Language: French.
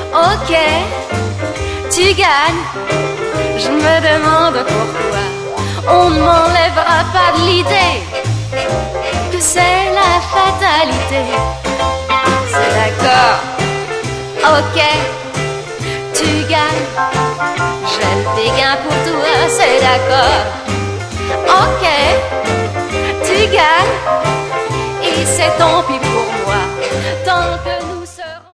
Ok, tu gagnes. Je me demande pourquoi on ne m'enlèvera pas de l'idée que c'est la fatalité. C'est d'accord. Ok, tu gagnes. J'ai le béguin pour toi, c'est d'accord.